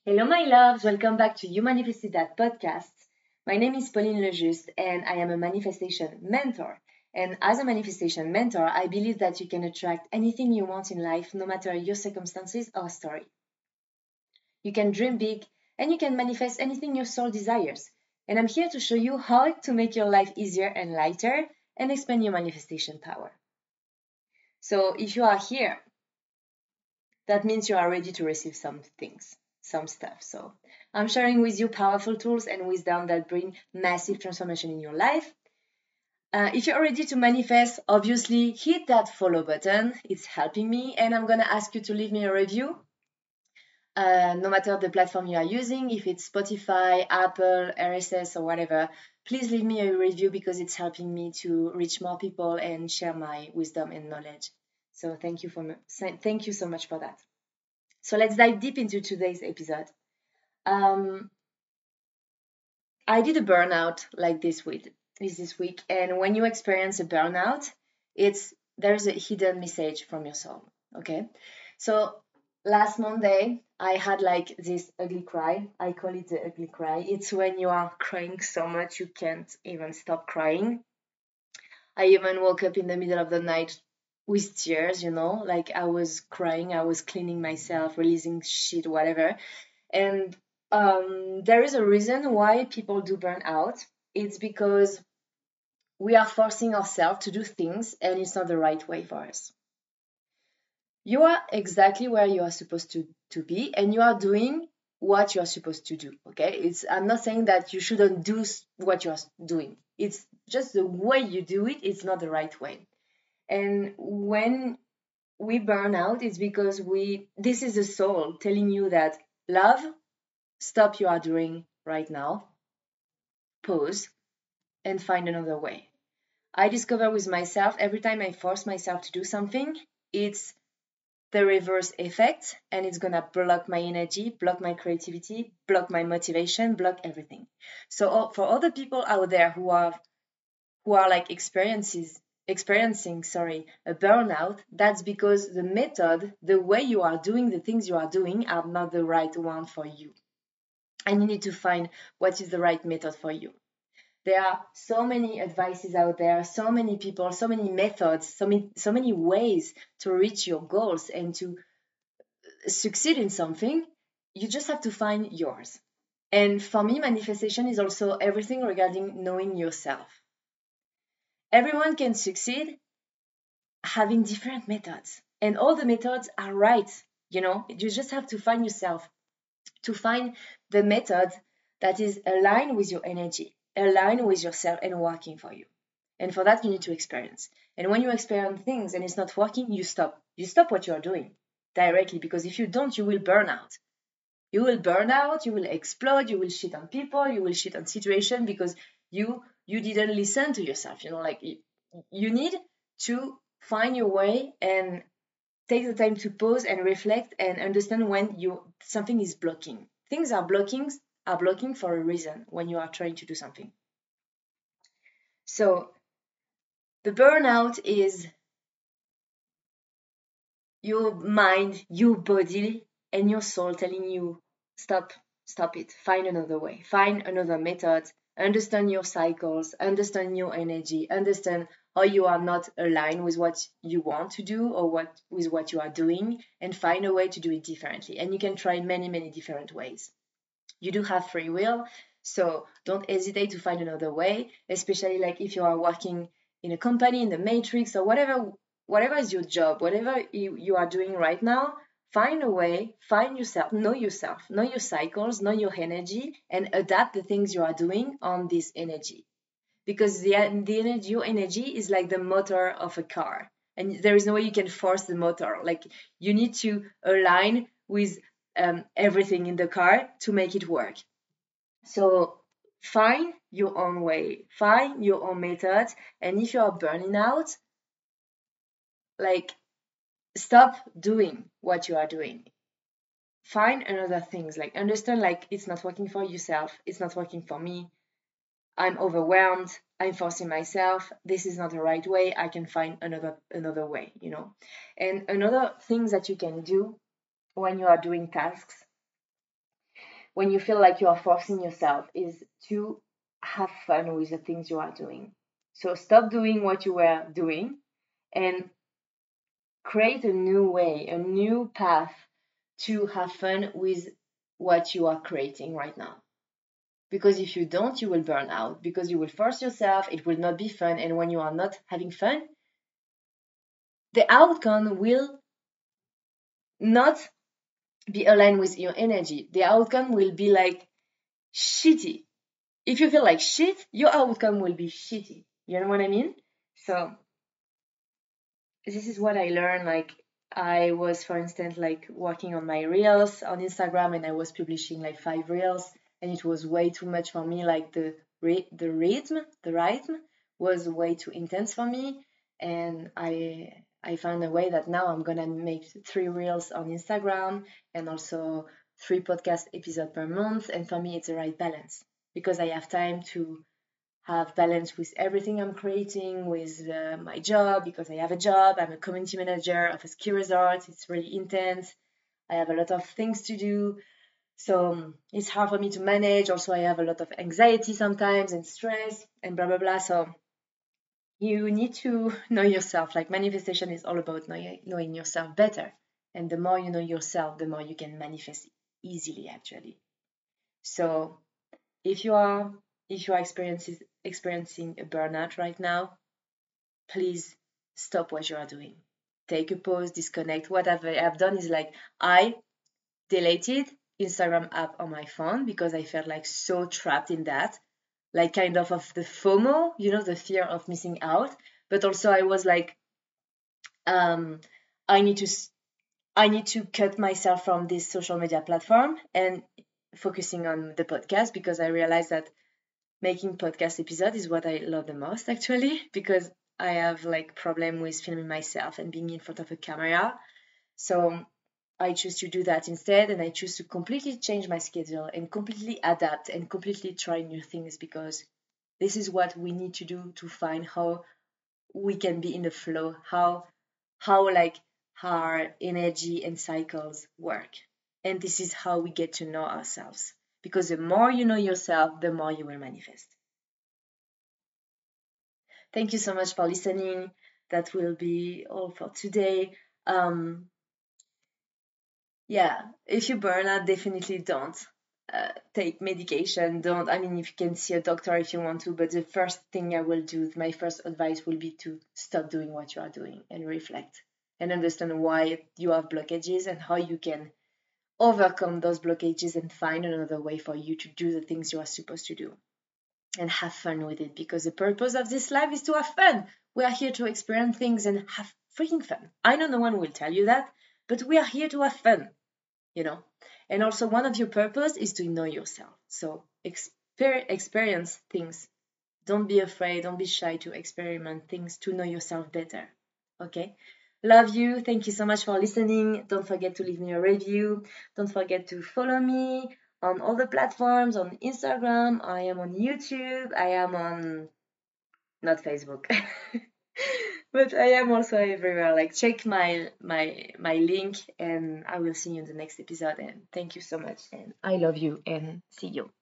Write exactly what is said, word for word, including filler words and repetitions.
Hello, my loves. Welcome back to You Manifested That podcast. My name is Pauline Lejuste, and I am a manifestation mentor. And as a manifestation mentor, I believe that you can attract anything you want in life, no matter your circumstances or story. You can dream big, and you can manifest anything your soul desires. And I'm here to show you how to make your life easier and lighter and expand your manifestation power. So, if you are here, that means you are ready to receive some things, some stuff. So I'm sharing with you powerful tools and wisdom that bring massive transformation in your life. Uh, if you're ready to manifest, obviously hit that follow button. It's helping me, and I'm gonna ask you to leave me a review. Uh, no matter the platform you are using, if it's Spotify, Apple, R S S, or whatever, please leave me a review because it's helping me to reach more people and share my wisdom and knowledge. So thank you for thank you so much for that. So let's dive deep into today's episode. Um, I did a burnout like this week, this this week, and when you experience a burnout, it's there's a hidden message from your soul. Okay, so last Monday I had like this ugly cry. I call it the ugly cry. It's when you are crying so much you can't even stop crying. I even woke up in the middle of the night with tears, you know, like I was crying, I was cleaning myself, releasing shit, whatever. And um, there is a reason why people do burn out. It's because we are forcing ourselves to do things and it's not the right way for us. You are exactly where you are supposed to, to be and you are doing what you are supposed to do. Okay. It's I'm not saying that you shouldn't do what you are doing. It's just the way you do it, it's not the right way. And when we burn out, it's because we this is the soul telling you that love, stop you are doing right now, pause, and find another way. I discover with myself every time I force myself to do something, it's the reverse effect and it's gonna block my energy, block my creativity, block my motivation, block everything. So for all the people out there who are who are like experiences experiencing sorry a burnout, that's because the method, the way you are doing the things you are doing are not the right one for you, and you need to find what is the right method for you. There are so many advices out there, so many people, so many methods, so many so many ways to reach your goals and to succeed in something. You just have to find yours. And for me, manifestation is also everything regarding knowing yourself. Everyone can succeed having different methods, and all the methods are right. You know, you just have to find yourself, to find the method that is aligned with your energy, aligned with yourself and working for you. And for that, you need to experience. And when you experience things and it's not working, you stop. You stop what you are doing directly, because if you don't, you will burn out. You will burn out, you will explode, you will shit on people, you will shit on situation because you you didn't listen to yourself. You know, like you, you need to find your way and take the time to pause and reflect and understand when you something is blocking. Things are blocking are blocking for a reason when you are trying to do something. So the burnout is your mind, your body, and your soul telling you stop, stop it, find another way, find another method, understand your cycles, understand your energy, understand how you are not aligned with what you want to do or what with what you are doing, and find a way to do it differently. And you can try many, many different ways. You do have free will, so don't hesitate to find another way, especially like if you are working in a company in the matrix or whatever whatever is your job, whatever you, you are doing right now. Find a way, find yourself, know yourself, know your cycles, know your energy, and adapt the things you are doing on this energy, because the, the energy your energy is like the motor of a car, and there is no way you can force the motor. Like you need to align with um, everything in the car to make it work. So find your own way, find your own method, and if you are burning out, like stop doing what you are doing. Find another things, like understand like it's not working for yourself, it's not working for me. I'm overwhelmed, I'm forcing myself, this is not the right way, I can find another another way, you know. And another things that you can do when you are doing tasks, when you feel like you are forcing yourself is to have fun with the things you are doing. So stop doing what you were doing and create a new way, a new path to have fun with what you are creating right now. Because if you don't, you will burn out because you will force yourself, it will not be fun. And when you are not having fun, the outcome will not be aligned with your energy. The outcome will be like shitty. If you feel like shit, your outcome will be shitty. You know what I mean? So this is what I learned. Like I was, for instance, like working on my reels on Instagram, and I was publishing like five reels, and it was way too much for me. Like the re- the rhythm, the rhythm was way too intense for me, and I I found a way that now I'm gonna make three reels on Instagram and also three podcast episodes per month. And for me, it's the right balance because I have time to have balance with everything I'm creating, with uh, my job, because I have a job. I'm a community manager of a ski resort. It's really intense. I have a lot of things to do. So um, it's hard for me to manage. Also, I have a lot of anxiety sometimes and stress and blah, blah, blah. So you need to know yourself. Like manifestation is all about knowing, knowing yourself better. And the more you know yourself, the more you can manifest easily, actually. So if you are if you are experiencing experiencing a burnout right now, please stop what you are doing. Take a pause, disconnect. What I've, I've done is like I deleted Instagram app on my phone because I felt like so trapped in that, like kind of of the FOMO, you know, the fear of missing out. But also I was like, um, I need to I need to cut myself from this social media platform and focusing on the podcast because I realized that making podcast episode is what I love the most actually because I have like problem with filming myself and being in front of a camera. So I choose to do that instead, and I choose to completely change my schedule and completely adapt and completely try new things because this is what we need to do to find how we can be in the flow, how how like our energy and cycles work. And this is how we get to know ourselves. Because the more you know yourself, the more you will manifest. Thank you so much for listening. That will be all for today. Um, yeah, if you burn out, definitely don't uh, take medication. Don't, I mean, if you can see a doctor if you want to, but the first thing I will do, my first advice will be to stop doing what you are doing and reflect and understand why you have blockages and how you can overcome those blockages and find another way for you to do the things you are supposed to do and have fun with it because the purpose of this life is to have fun. We are here to experience things and have freaking fun. I know no one will tell you that, but we are here to have fun, you know. And also one of your purpose is to know yourself. So exper- experience things. Don't be afraid, don't be shy to experiment things to know yourself better. Okay? Love you. Thank you so much for listening. Don't forget to leave me a review. Don't forget to follow me on all the platforms, on Instagram. I am on YouTube. I am on not Facebook. But I am also everywhere. Like check my my my link and I will see you in the next episode and thank you so much and I love you and see you.